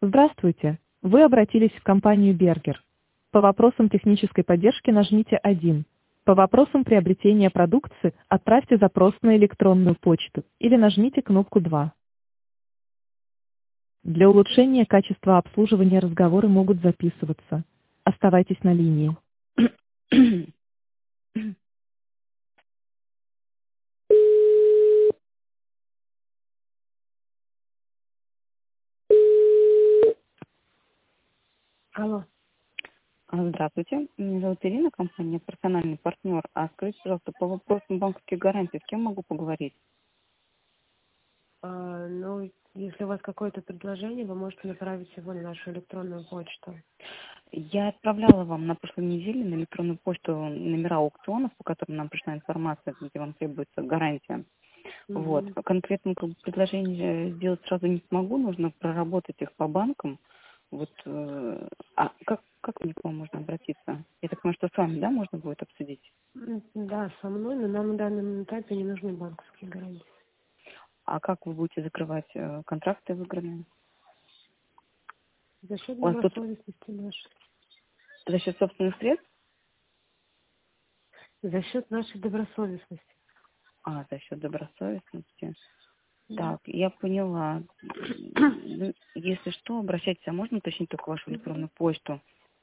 Здравствуйте. Вы обратились в компанию Бергер. По вопросам технической поддержки нажмите 1. По вопросам приобретения продукции отправьте запрос на электронную почту или нажмите кнопку 2. Для улучшения качества обслуживания разговоры могут записываться. Оставайтесь на линии. Алло. Здравствуйте, меня зовут Ирина, компания «Персональный партнер». А скажите, пожалуйста, по вопросам банковских гарантий, с кем могу поговорить? Ну, если у вас какое-то предложение, вы можете направить его на нашу электронную почту. Я отправляла вам на прошлой неделе на электронную почту номера аукционов, по которым нам пришла информация, где вам требуется гарантия. Вот. Мгм. Конкретно предложение сделать сразу не смогу, нужно проработать их по банкам. Вот, как мне к вам можно обратиться? Я так понимаю, что с вами, да, можно будет обсудить? Да, со мной, но нам на данном этапе не нужны банковские гарантии. А как вы будете закрывать контракты выигранные? За счет У вас тут добросовестности нашей. за счет собственных средств? За счет нашей добросовестности. За счет добросовестности. Да. Так, я поняла. Если что, обращайтесь. А можно уточнить только вашу электронную почту?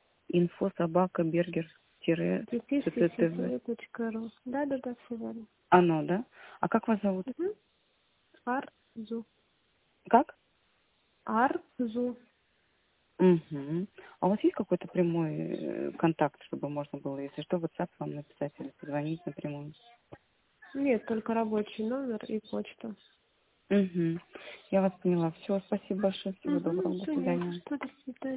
info@burger-cttv. ttv.ru. Да, все верно. Оно, да? А как вас зовут? Угу. Арзу. Как? Арзу. Угу. А у вас есть какой-то прямой контакт, чтобы можно было, если что, в WhatsApp вам написать или позвонить напрямую? Нет, только рабочий номер и почта. Угу. Я вас поняла. Все, спасибо большое. Всего Угу, доброго. До все, не за свидания. что, до свидания.